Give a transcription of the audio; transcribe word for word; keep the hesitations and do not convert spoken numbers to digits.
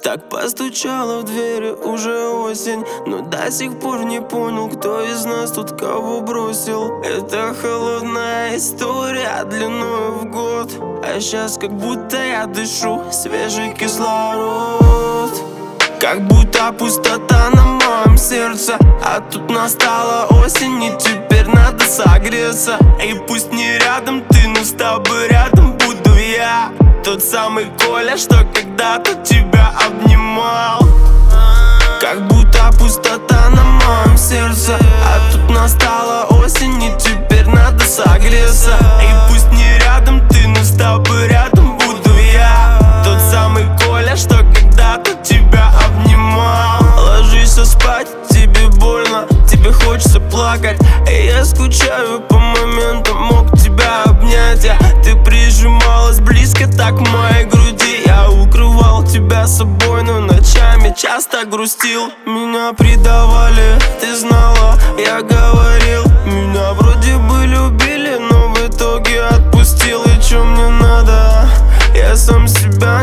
Так постучала в двери уже осень, но до сих пор не понял, кто из нас тут кого бросил. Это холодная история длиною в год, а сейчас как будто я дышу свежий кислород. Как будто пустота на моем сердце, а тут настала осень, и теперь надо согреться. И пусть не рядом ты, но с тобой рядом буду я. Тот самый Коля, что когда-то тебя обнимал. Как будто пустота на моем сердце, а тут настала осень, и теперь надо согреться. И пусть не рядом ты, но с тобой рядом буду я. Тот самый Коля, что когда-то тебя обнимал. Ложишься спать, тебе больно, тебе хочется плакать, и я скучаю по моментам, мог тебя обнять я. Ты прижималась близко так к моей груди, я укрывал тебя собой, но ночами часто грустил. Меня предавали, ты знала, я говорил. Меня вроде бы любили, но в итоге отпустил. И чё мне надо? Я сам себя